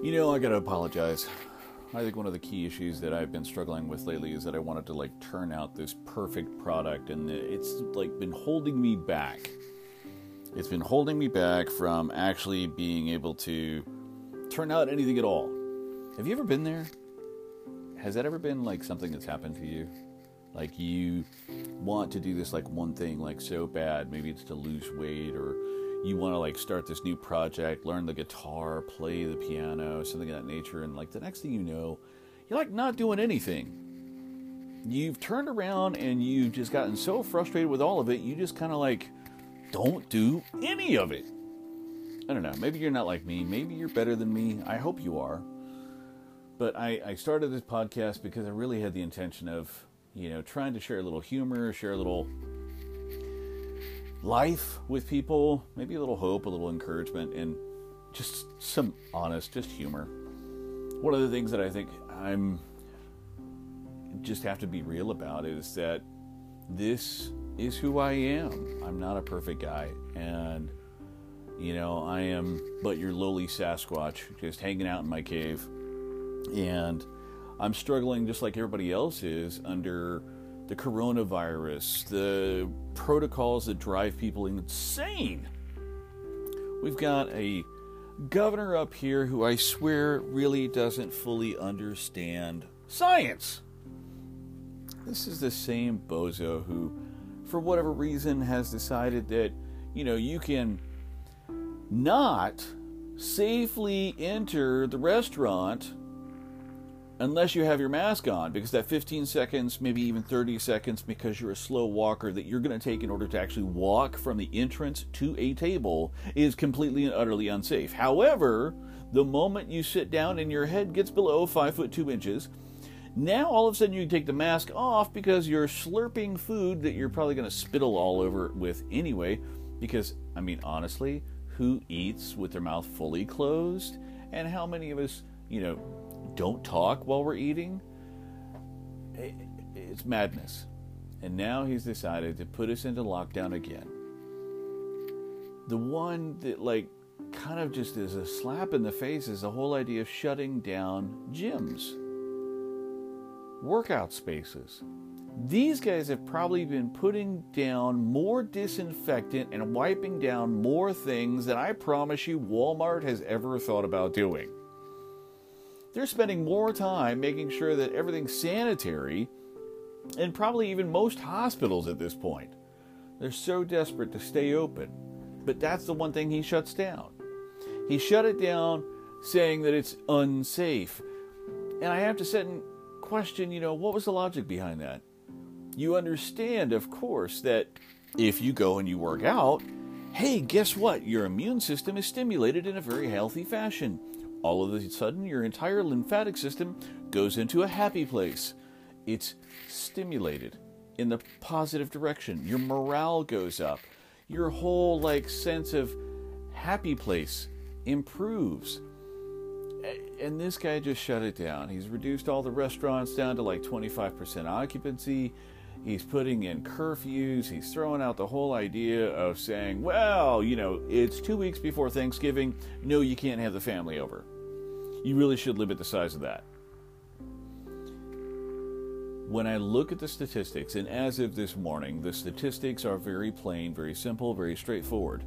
I gotta apologize. I think one of the key issues that I've been struggling with lately is that I wanted to turn out this perfect product, and it's been holding me back. It's been holding me back from actually being able to turn out anything at all. Have you ever been there? Has that ever been something that's happened to you? You want to do this one thing so bad. Maybe it's to lose weight, or you want to start this new project, learn the guitar, play the piano, something of that nature, and the next thing you know, you're not doing anything. You've turned around and you've just gotten so frustrated with all of it, you just kind of don't do any of it. I don't know, maybe you're not like me, maybe you're better than me, I hope you are. But I started this podcast because I really had the intention of, trying to share a little humor, share a little life with people, maybe a little hope, a little encouragement, and just some honest, just humor. One of the things that I think I'm just have to be real about is that this is who I am. I'm not a perfect guy, and I am but your lowly Sasquatch, just hanging out in my cave, and I'm struggling just like everybody else is under the coronavirus, the protocols that drive people insane. We've got a governor up here who I swear really doesn't fully understand science. This is the same bozo who, for whatever reason, has decided that, you can not safely enter the restaurant unless you have your mask on, because that 15 seconds, maybe even 30 seconds, because you're a slow walker, that you're going to take in order to actually walk from the entrance to a table is completely and utterly unsafe. However, the moment you sit down and your head gets below 5 foot 2 inches, now all of a sudden you can take the mask off because you're slurping food that you're probably going to spittle all over with anyway. Because, honestly, who eats with their mouth fully closed? And how many of us, don't talk while we're eating? It's madness. And now he's decided to put us into lockdown again. The one that kind of just is a slap in the face is the whole idea of shutting down gyms, workout spaces. These guys have probably been putting down more disinfectant and wiping down more things than I promise you Walmart has ever thought about doing. They're spending more time making sure that everything's sanitary, and probably even most hospitals at this point. They're so desperate to stay open. But that's the one thing he shuts down. He shut it down saying that it's unsafe. And I have to sit and question, what was the logic behind that? You understand, of course, that if you go and you work out, hey, guess what? Your immune system is stimulated in a very healthy fashion. All of a sudden, your entire lymphatic system goes into a happy place. It's stimulated in the positive direction. Your morale goes up. Your whole sense of happy place improves. And this guy just shut it down. He's reduced all the restaurants down to 25% occupancy. He's putting in curfews. He's throwing out the whole idea of saying, well, it's 2 weeks before Thanksgiving. No, you can't have the family over. You really should limit the size of that. When I look at the statistics, and as of this morning, the statistics are very plain, very simple, very straightforward.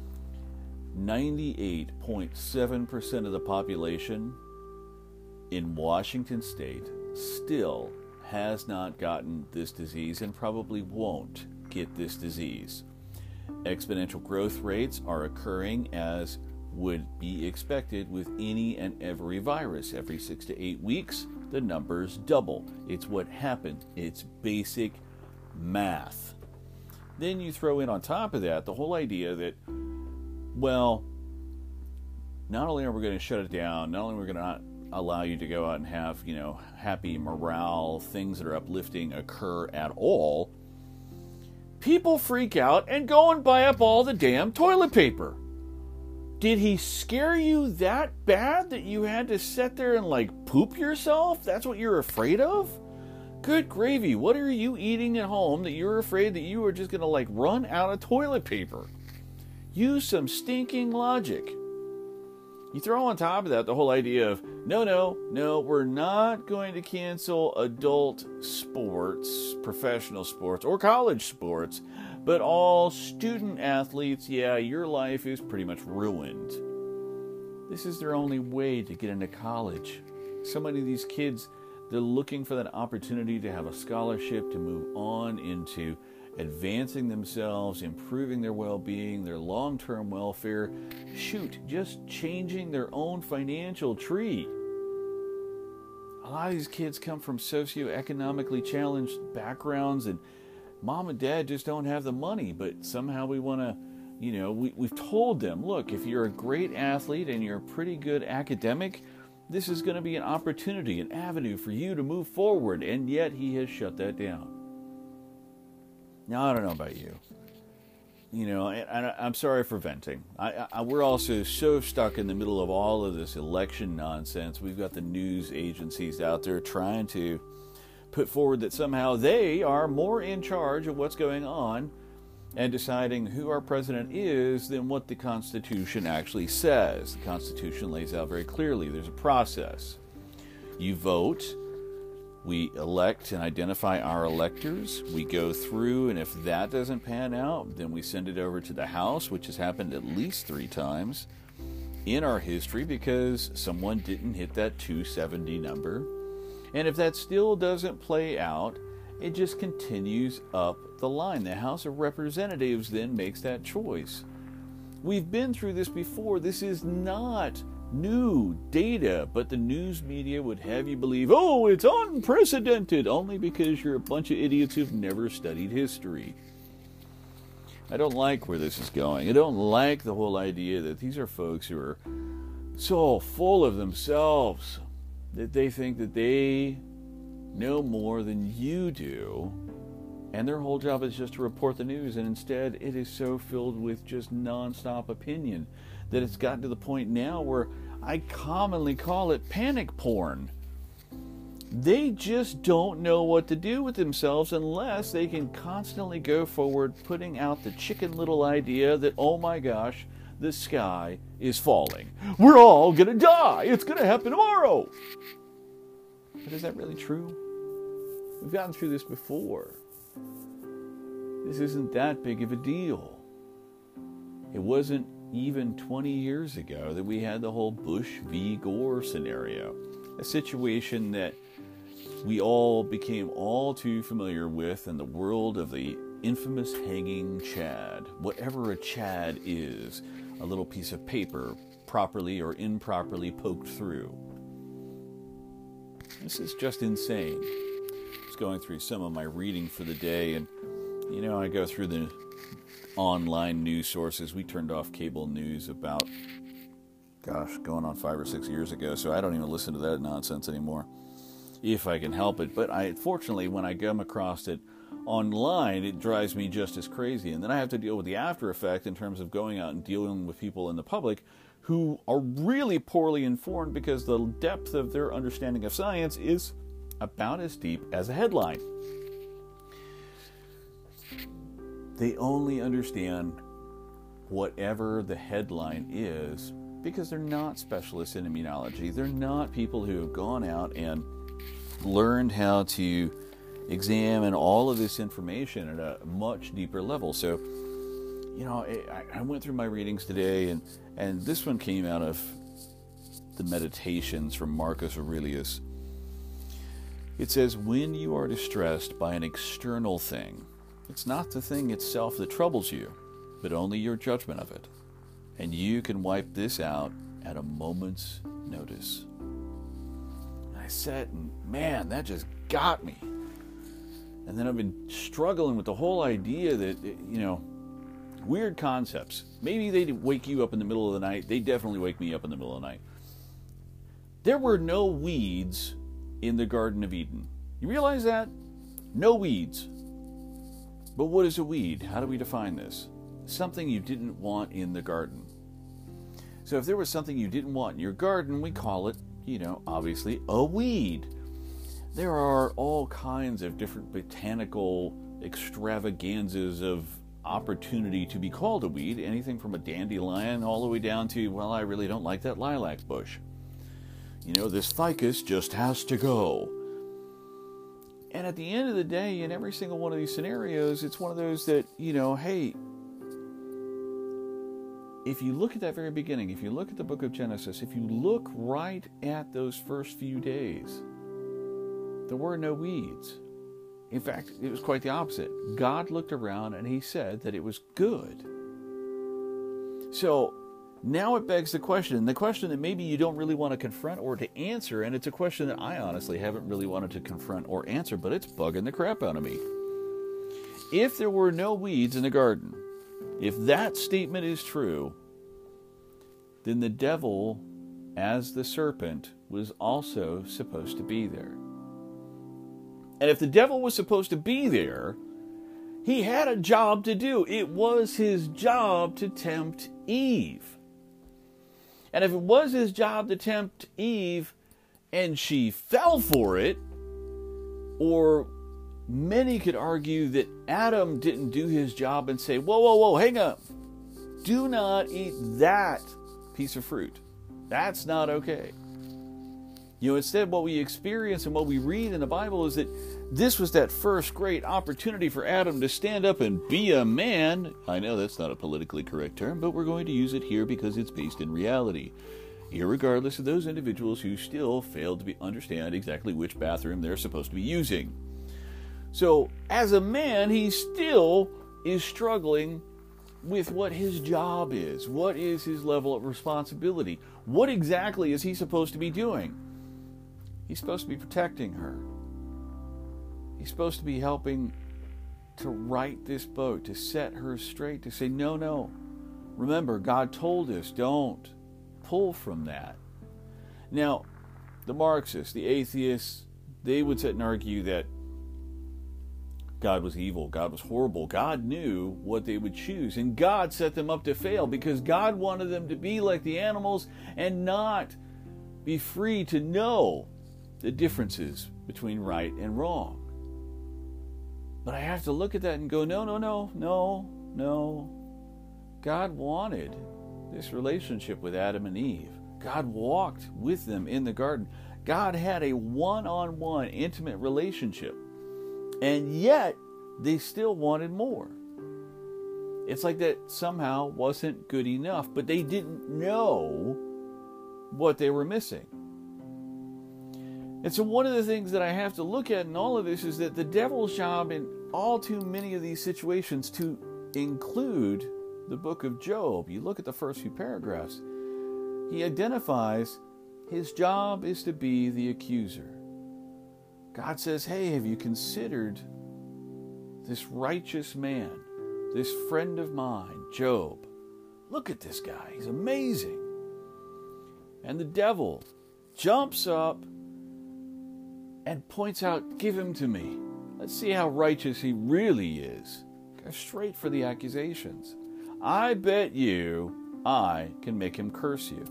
98.7% of the population in Washington State still has not gotten this disease and probably won't get this disease. Exponential growth rates are occurring as would be expected with any and every virus. Every 6 to 8 weeks, the numbers double. It's what happened. It's basic math. Then you throw in on top of that the whole idea that, well, not only are we going to shut it down, not only are we going to not allow you to go out and have, happy morale, things that are uplifting occur at all, people freak out and go and buy up all the damn toilet paper. Did he scare you that bad that you had to sit there and poop yourself? That's what you're afraid of? Good gravy, what are you eating at home that you're afraid that you are just going to run out of toilet paper? Use some stinking logic. You throw on top of that the whole idea of, no, we're not going to cancel adult sports, professional sports, or college sports, but all student athletes, your life is pretty much ruined. This is their only way to get into college. So many of these kids, they're looking for that opportunity to have a scholarship, to move on into advancing themselves, improving their well-being, their long-term welfare. Just changing their own financial tree. A lot of these kids come from socioeconomically challenged backgrounds, and mom and dad just don't have the money, but somehow we want to, we've told them, look, if you're a great athlete and you're a pretty good academic, this is going to be an opportunity, an avenue for you to move forward, and yet he has shut that down. Now, I don't know about you. I'm sorry for venting. We're also so stuck in the middle of all of this election nonsense. We've got the news agencies out there trying to put forward that somehow they are more in charge of what's going on and deciding who our president is than what the Constitution actually says. The Constitution lays out very clearly there's a process. You vote. We elect and identify our electors. We go through, and if that doesn't pan out, then we send it over to the House, which has happened at least 3 times in our history because someone didn't hit that 270 number. And if that still doesn't play out, it just continues up the line. The House of Representatives then makes that choice. We've been through this before. This is not new data, but the news media would have you believe, oh, it's unprecedented, only because you're a bunch of idiots who've never studied history. I don't like where this is going. I don't like the whole idea that these are folks who are so full of themselves that they think that they know more than you do, and their whole job is just to report the news, and instead it is so filled with just nonstop opinion that it's gotten to the point now where I commonly call it panic porn. They just don't know what to do with themselves unless they can constantly go forward putting out the chicken little idea that, oh my gosh, the sky is falling. We're all going to die. It's going to happen tomorrow. But is that really true? We've gotten through this before. This isn't that big of a deal. It wasn't even 20 years ago that we had the whole Bush v. Gore scenario, a situation that we all became all too familiar with in the world of the infamous hanging chad. Whatever a chad is, a little piece of paper properly or improperly poked through. This is just insane. I was going through some of my reading for the day, and I go through the online news sources. We turned off cable news about, going on 5 or 6 years ago, so I don't even listen to that nonsense anymore, if I can help it. But fortunately, when I come across it online, it drives me just as crazy. And then I have to deal with the after effect in terms of going out and dealing with people in the public who are really poorly informed because the depth of their understanding of science is about as deep as a headline. They only understand whatever the headline is because they're not specialists in immunology. They're not people who have gone out and learned how to examine all of this information at a much deeper level. So, I went through my readings today, and this one came out of the Meditations from Marcus Aurelius. It says, when you are distressed by an external thing, it's not the thing itself that troubles you, but only your judgment of it. And you can wipe this out at a moment's notice. And I said, man, that just got me. And then I've been struggling with the whole idea that, weird concepts. Maybe they wake you up in the middle of the night. They definitely wake me up in the middle of the night. There were no weeds in the Garden of Eden. You realize that? No weeds. But what is a weed? How do we define this? Something you didn't want in the garden. So if there was something you didn't want in your garden, we call it, obviously a weed. There are all kinds of different botanical extravaganzas of opportunity to be called a weed, anything from a dandelion all the way down to, well, I really don't like that lilac bush. This ficus just has to go. And at the end of the day, in every single one of these scenarios, it's one of those that, hey, if you look at that very beginning, if you look at the book of Genesis, if you look right at those first few days, there were no weeds. In fact, it was quite the opposite. God looked around and he said that it was good. So now it begs the question that maybe you don't really want to confront or to answer, and it's a question that I honestly haven't really wanted to confront or answer, but it's bugging the crap out of me. If there were no weeds in the garden, if that statement is true, then the devil, as the serpent, was also supposed to be there. And if the devil was supposed to be there, he had a job to do. It was his job to tempt Eve. And if it was his job to tempt Eve and she fell for it, or many could argue that Adam didn't do his job and say, whoa, hang up. Do not eat that piece of fruit. That's not okay. Instead, what we experience and what we read in the Bible is that this was that first great opportunity for Adam to stand up and be a man. I know that's not a politically correct term, but we're going to use it here because it's based in reality. Irregardless of those individuals who still failed to understand exactly which bathroom they're supposed to be using. So, as a man, he still is struggling with what his job is. What is his level of responsibility? What exactly is he supposed to be doing? He's supposed to be protecting her. He's supposed to be helping to right this boat, to set her straight, to say, no. Remember, God told us, don't pull from that. Now, the Marxists, the atheists, they would sit and argue that God was evil, God was horrible. God knew what they would choose, and God set them up to fail because God wanted them to be like the animals and not be free to know the differences between right and wrong. But I have to look at that and go, no. God wanted this relationship with Adam and Eve. God walked with them in the garden. God had a one-on-one intimate relationship. And yet, they still wanted more. It's like that somehow wasn't good enough, but they didn't know what they were missing. And so one of the things that I have to look at in all of this is that the devil's job in all too many of these situations, to include the book of Job, you look at the first few paragraphs, he identifies his job is to be the accuser. God says, hey, have you considered this righteous man, this friend of mine, Job? Look at this guy. He's amazing. And the devil jumps up and points out, give him to me. Let's see how righteous he really is. Go straight for the accusations. I bet you I can make him curse you.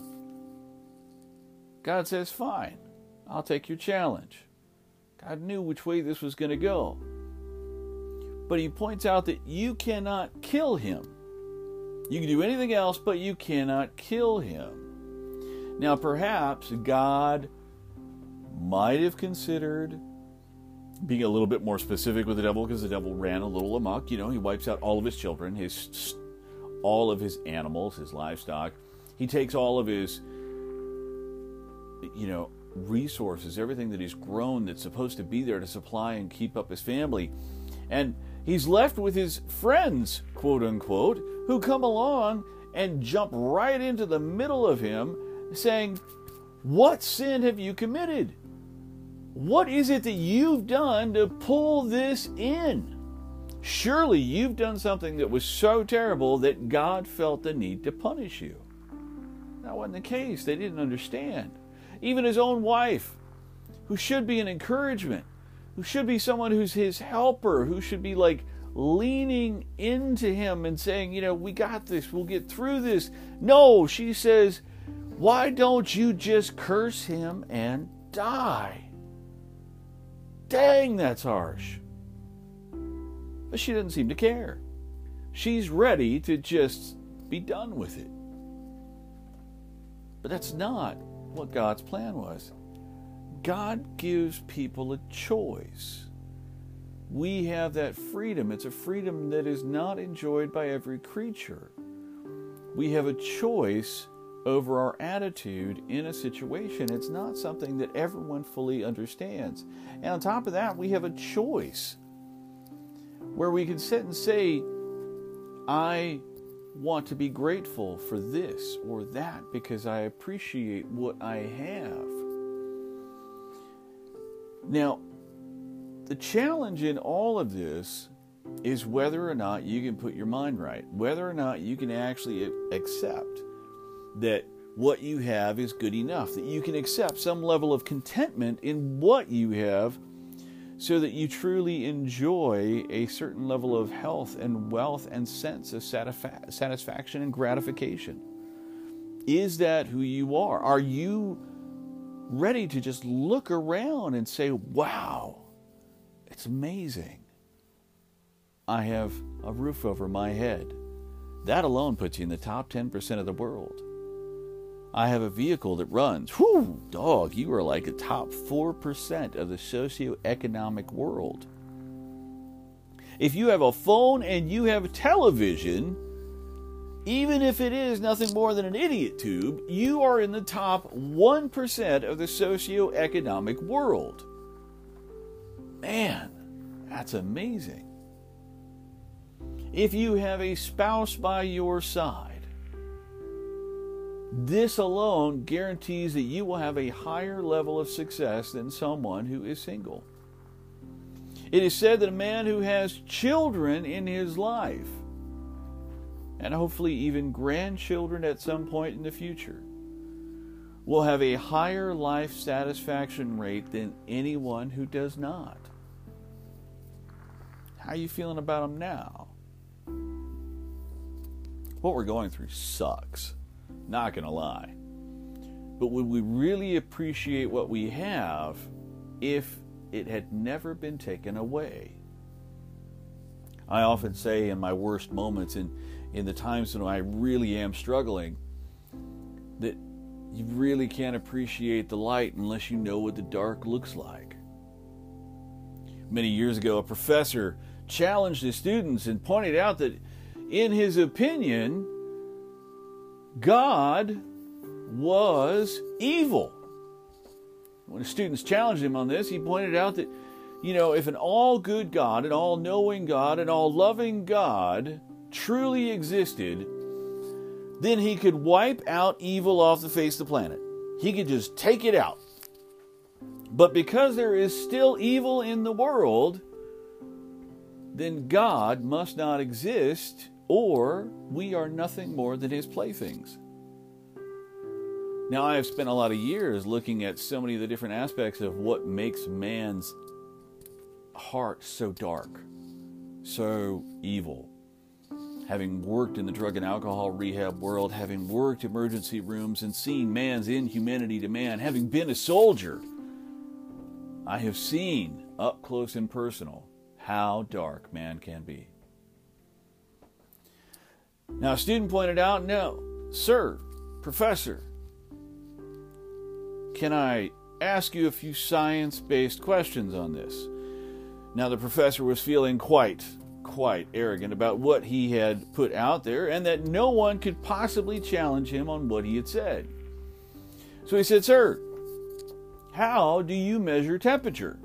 God says, fine, I'll take your challenge. God knew which way this was going to go. But he points out that you cannot kill him. You can do anything else, but you cannot kill him. Now, perhaps God might have considered being a little bit more specific with the devil, because the devil ran a little amok. He wipes out all of his children, all of his animals, his livestock. He takes all of his, resources, everything that he's grown that's supposed to be there to supply and keep up his family. And he's left with his friends, quote unquote, who come along and jump right into the middle of him saying, what sin have you committed? What is it that you've done to pull this in? Surely you've done something that was so terrible that God felt the need to punish you. That wasn't the case. They didn't understand. Even his own wife, who should be an encouragement, who should be someone who's his helper, who should be like leaning into him and saying, we got this, we'll get through this. No, she says, why don't you just curse him and die? Dang, that's harsh. But she doesn't seem to care. She's ready to just be done with it. But that's not what God's plan was. God gives people a choice. We have that freedom. It's a freedom that is not enjoyed by every creature. We have a choice over our attitude in a situation. It's not something that everyone fully understands. And on top of that, we have a choice where we can sit and say, I want to be grateful for this or that because I appreciate what I have. Now, the challenge in all of this is whether or not you can put your mind right, whether or not you can actually accept that what you have is good enough, that you can accept some level of contentment in what you have so that you truly enjoy a certain level of health and wealth and sense of satisfaction and gratification. Is that who you are? Are you ready to just look around and say, wow, it's amazing. I have a roof over my head. That alone puts you in the top 10% of the world. I have a vehicle that runs. Whew, dog, you are like the top 4% of the socioeconomic world. If you have a phone and you have a television, even if it is nothing more than an idiot tube, you are in the top 1% of the socioeconomic world. Man, that's amazing. If you have a spouse by your side, this alone guarantees that you will have a higher level of success than someone who is single. It is said that a man who has children in his life, and hopefully even grandchildren at some point in the future, will have a higher life satisfaction rate than anyone who does not. How are you feeling about them now? What we're going through sucks. Not going to lie. But would we really appreciate what we have if it had never been taken away? I often say in my worst moments, in the times when I really am struggling, that you really can't appreciate the light unless you know what the dark looks like. Many years ago, a professor challenged his students and pointed out that, in his opinion, God was evil. When the students challenged him on this, he pointed out that, if an all-good God, an all-knowing God, an all-loving God truly existed, then he could wipe out evil off the face of the planet. He could just take it out. But because there is still evil in the world, then God must not exist, or we are nothing more than his playthings. Now, I have spent a lot of years looking at so many of the different aspects of what makes man's heart so dark, so evil. Having worked in the drug and alcohol rehab world, having worked emergency rooms and seen man's inhumanity to man, having been a soldier, I have seen up close and personal how dark man can be. Now, a student pointed out, no, sir, professor, can I ask you a few science-based questions on this? Now, the professor was feeling quite arrogant about what he had put out there and that no one could possibly challenge him on what he had said. So he said, sir, how do you measure temperature?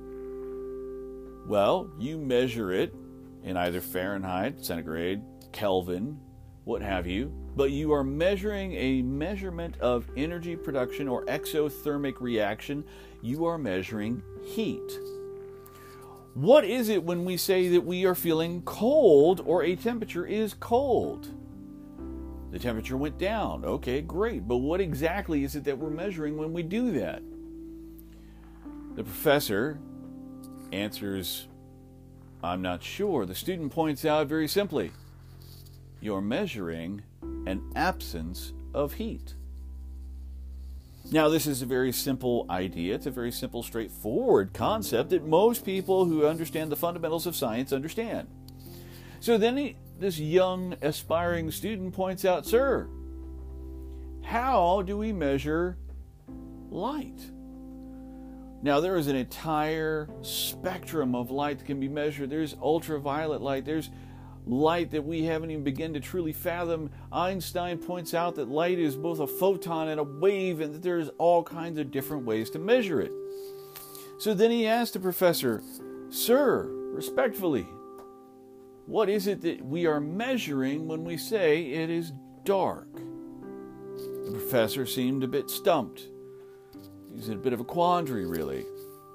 Well, you measure it in either Fahrenheit, centigrade, Kelvin, what have you, but you are measuring a measurement of energy production or exothermic reaction. You are measuring heat. What is it when we say that we are feeling cold or a temperature is cold? The temperature went down. Okay, great. But what exactly is it that we're measuring when we do that? The professor answers, I'm not sure. The student points out very simply, you're measuring an absence of heat. Now, this is a very simple idea. It's a very simple, straightforward concept that most people who understand the fundamentals of science understand. So then this young aspiring student points out, "Sir, how do we measure light?" Now, there is an entire spectrum of light that can be measured. There's ultraviolet light. There's light that we haven't even begun to truly fathom. Einstein points out that light is both a photon and a wave, and that there's all kinds of different ways to measure it. So then he asked the professor, "Sir, respectfully, what is it that we are measuring when we say it is dark?" The professor seemed a bit stumped. He's in a bit of a quandary, really.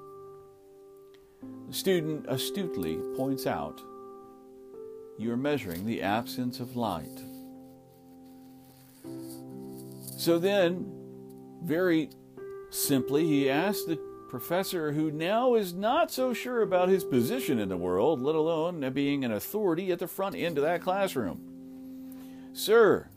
The student astutely points out, "You are measuring the absence of light." So then, very simply, he asked the professor, who now is not so sure about his position in the world, let alone being an authority at the front end of that classroom, "Sir,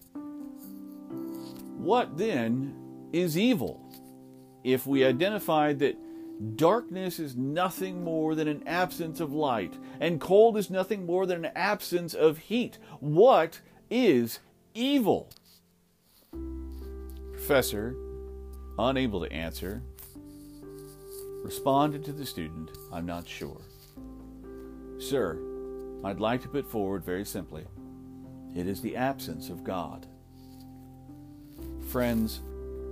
what then is evil? If we identified that darkness is nothing more than an absence of light, and cold is nothing more than an absence of heat, what is evil?" Professor, unable to answer, responded to the student, "I'm not sure. Sir, I'd like to put forward very simply, it is the absence of God." Friends,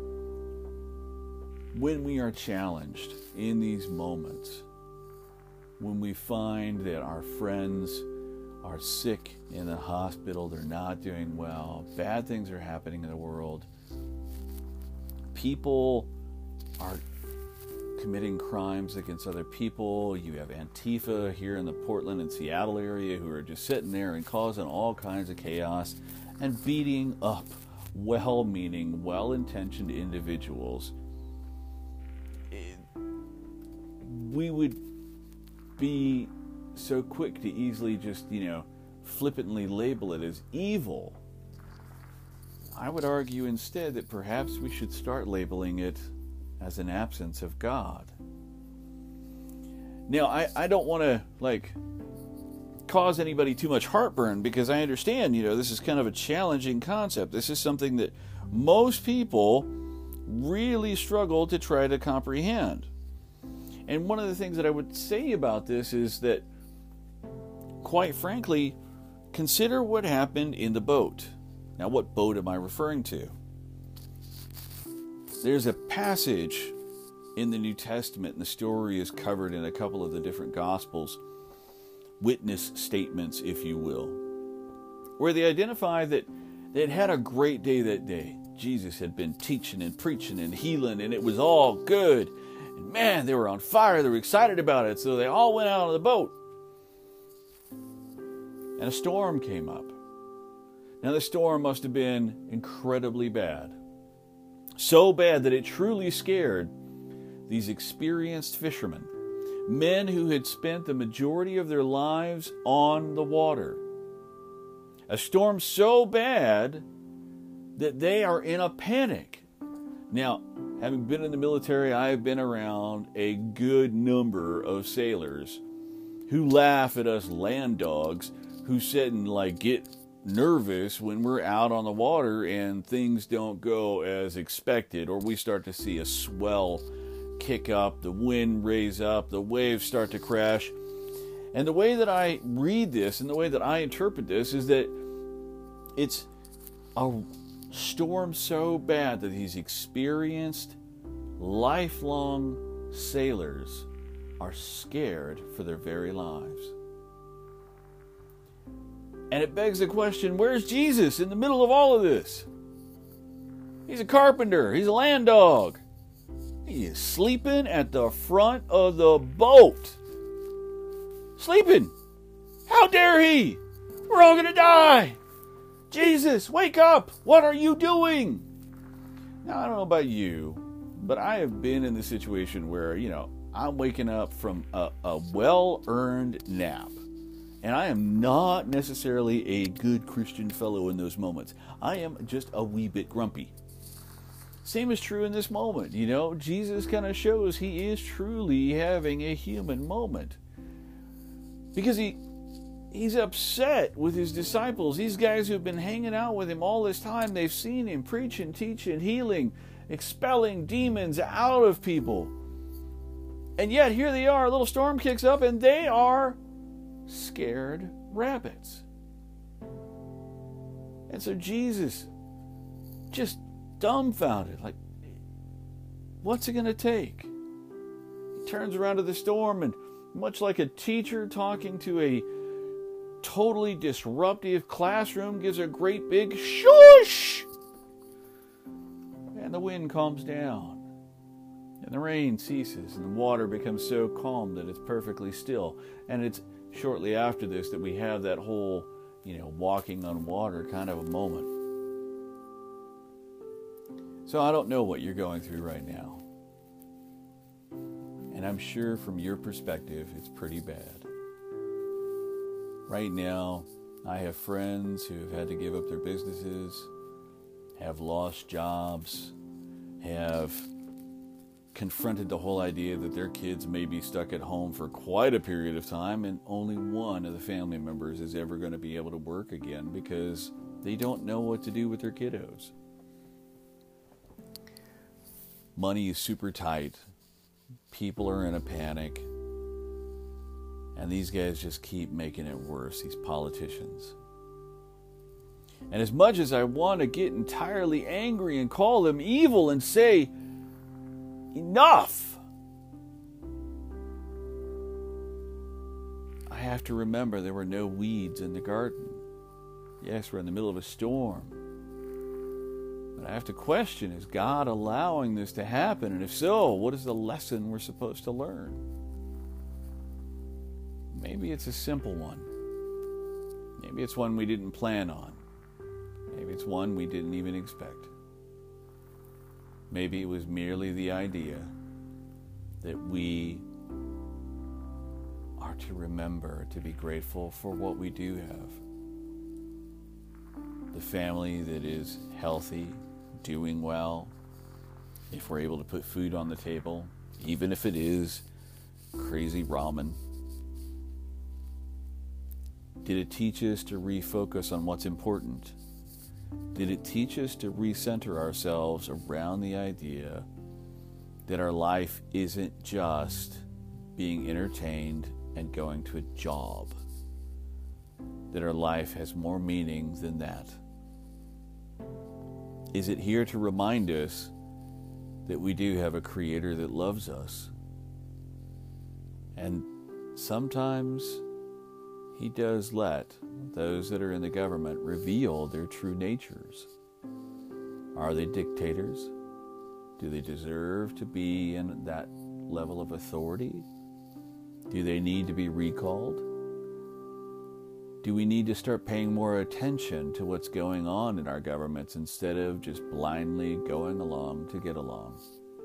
when we are challenged in these moments, when we find that our friends are sick in the hospital, they're not doing well, bad things are happening in the world, people are committing crimes against other people, you have Antifa here in the Portland and Seattle area who are just sitting there and causing all kinds of chaos and beating up well-meaning, well-intentioned individuals, we would be so quick to easily just, flippantly label it as evil. I would argue instead that perhaps we should start labeling it as an absence of God. Now, I don't want to, cause anybody too much heartburn, because I understand, this is kind of a challenging concept. This is something that most people really struggle to try to comprehend. And one of the things that I would say about this is that, quite frankly, consider what happened in the boat. Now, what boat am I referring to? There's a passage in the New Testament, and the story is covered in a couple of the different Gospels, witness statements, if you will, where they identify that they'd had a great day that day. Jesus had been teaching and preaching and healing, and it was all good. And man, they were on fire. They were excited about it. So they all went out on the boat. And a storm came up. Now, the storm must have been incredibly bad. So bad that it truly scared these experienced fishermen, men who had spent the majority of their lives on the water. A storm so bad that they are in a panic. Now, having been in the military, I have been around a good number of sailors who laugh at us land dogs who sit and get nervous when we're out on the water and things don't go as expected, or we start to see a swell kick up, the wind raise up, the waves start to crash. And the way that I read this and the way that I interpret this is that it's a storm so bad that these experienced, lifelong sailors are scared for their very lives. And it begs the question, where's Jesus in the middle of all of this? He's a carpenter. He's a land dog. He is sleeping at the front of the boat. Sleeping. How dare he? We're all going to die. Jesus, wake up. What are you doing? Now, I don't know about you, but I have been in the situation where, I'm waking up from a well-earned nap. And I am not necessarily a good Christian fellow in those moments. I am just a wee bit grumpy. Same is true in this moment. Jesus kind of shows he is truly having a human moment. Because he he's upset with his disciples. These guys who've been hanging out with him all this time, they've seen him preaching, teaching, healing, expelling demons out of people. And yet here they are, a little storm kicks up, and they are scared rabbits. And so Jesus, just dumbfounded, like, what's it going to take? He turns around to the storm, and much like a teacher talking to a totally disruptive classroom, gives a great big shush! And the wind calms down. And the rain ceases, and the water becomes so calm that it's perfectly still. And it's shortly after this that we have that whole, walking on water kind of a moment. So I don't know what you're going through right now. And I'm sure from your perspective, it's pretty bad. Right now, I have friends who have had to give up their businesses, have lost jobs, have confronted the whole idea that their kids may be stuck at home for quite a period of time, and only one of the family members is ever going to be able to work again because they don't know what to do with their kiddos. Money is super tight. People are in a panic. And these guys just keep making it worse, these politicians. And as much as I want to get entirely angry and call them evil and say, enough, I have to remember there were no weeds in the garden. Yes, we're in the middle of a storm. But I have to question, is God allowing this to happen? And if so, what is the lesson we're supposed to learn? Maybe it's a simple one. Maybe it's one we didn't plan on. Maybe it's one we didn't even expect. Maybe it was merely the idea that we are to remember to be grateful for what we do have. The family that is healthy, doing well, if we're able to put food on the table, even if it is crazy ramen. Did it teach us to refocus on what's important? Did it teach us to recenter ourselves around the idea that our life isn't just being entertained and going to a job? That our life has more meaning than that? Is it here to remind us that we do have a Creator that loves us? And sometimes He does let those that are in the government reveal their true natures. Are they dictators? Do they deserve to be in that level of authority? Do they need to be recalled? Do we need to start paying more attention to what's going on in our governments instead of just blindly going along to get along?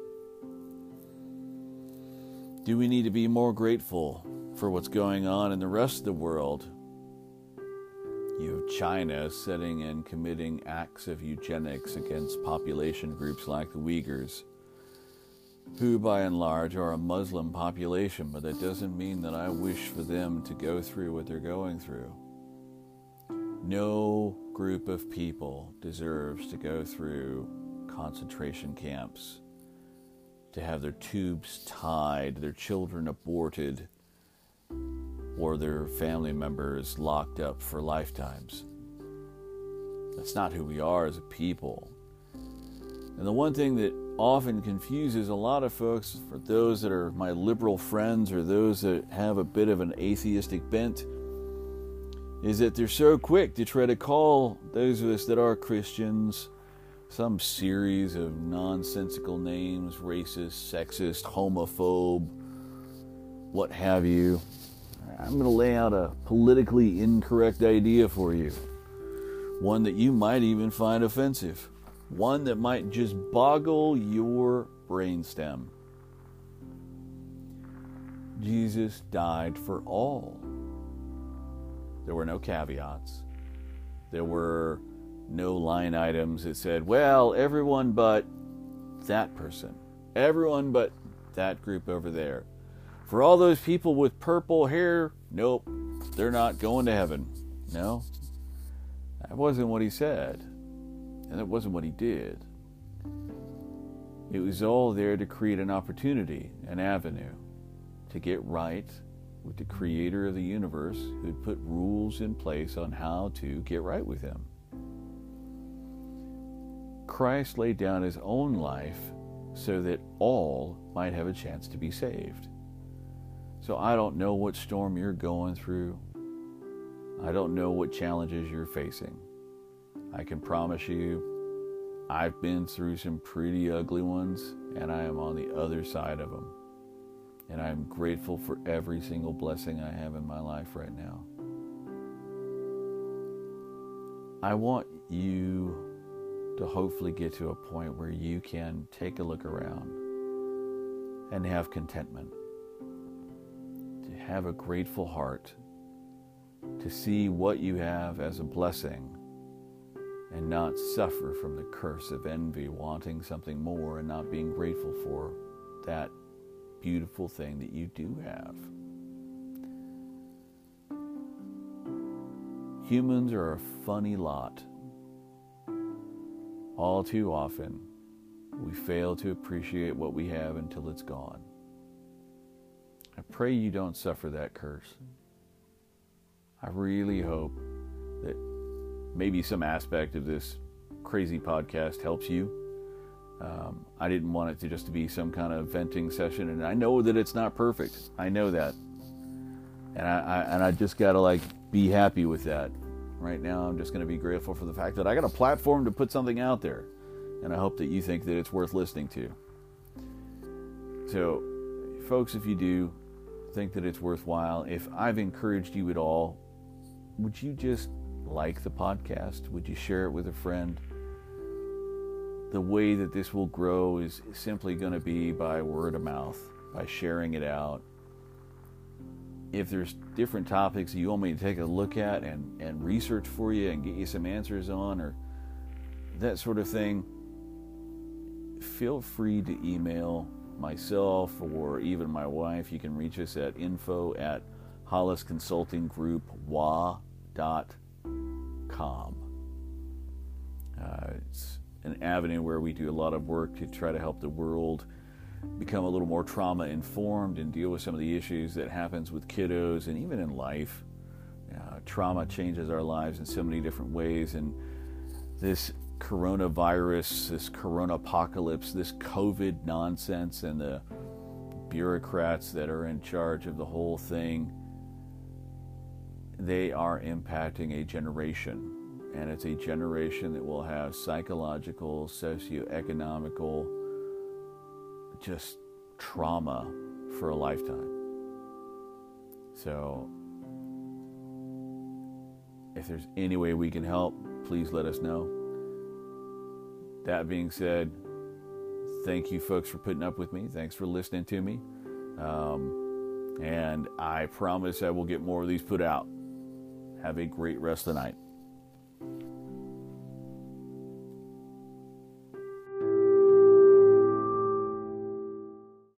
Do we need to be more grateful for what's going on in the rest of the world? You have China setting and committing acts of eugenics against population groups like the Uyghurs, who by and large are a Muslim population, but that doesn't mean that I wish for them to go through what they're going through. No group of people deserves to go through concentration camps, to have their tubes tied, their children aborted, or their family members locked up for lifetimes. That's not who we are as a people. And the one thing that often confuses a lot of folks, for those that are my liberal friends or those that have a bit of an atheistic bent, is that they're so quick to try to call those of us that are Christians some series of nonsensical names, racist, sexist, homophobe, what have you. I'm going to lay out a politically incorrect idea for you. One that you might even find offensive. One that might just boggle your brainstem. Jesus died for all. There were no caveats. There were no line items that said, well, everyone but that person. Everyone but that group over there. For all those people with purple hair, nope, they're not going to heaven. No, that wasn't what he said. And that wasn't what he did. It was all there to create an opportunity, an avenue, to get right with the creator of the universe who'd put rules in place on how to get right with him. Christ laid down his own life so that all might have a chance to be saved. So I don't know what storm you're going through. I don't know what challenges you're facing. I can promise you, I've been through some pretty ugly ones, and I am on the other side of them. And I'm grateful for every single blessing I have in my life right now. I want you to hopefully get to a point where you can take a look around and have contentment, to have a grateful heart, to see what you have as a blessing and not suffer from the curse of envy, wanting something more and not being grateful for that beautiful thing that you do have. Humans are a funny lot. All too often, we fail to appreciate what we have until it's gone. I pray you don't suffer that curse. I really hope that maybe some aspect of this crazy podcast helps you. I didn't want it to just be some kind of venting session, and I know that it's not perfect. I know that, and I just gotta be happy with that. Right now, I'm just gonna be grateful for the fact that I got a platform to put something out there, and I hope that you think that it's worth listening to. So, folks, if you do think that it's worthwhile, if I've encouraged you at all, would you just like the podcast? Would you share it with a friend? The way that this will grow is simply going to be by word of mouth, by sharing it out. If there's different topics you want me to take a look at and research for you and get you some answers on, or that sort of thing, feel free to email myself or even my wife. You can reach us at info@hollisconsultinggroup.com. It's an avenue where we do a lot of work to try to help the world become a little more trauma informed and deal with some of the issues that happens with kiddos and even in life. Trauma changes our lives in so many different ways, and this coronavirus, this corona apocalypse, this COVID nonsense, and the bureaucrats that are in charge of the whole thing, they are impacting a generation. And it's a generation that will have psychological, socioeconomical, just trauma for a lifetime. So, if there's any way we can help, please let us know. That being said, thank you folks for putting up with me. Thanks for listening to me. And I promise I will get more of these put out. Have a great rest of the night.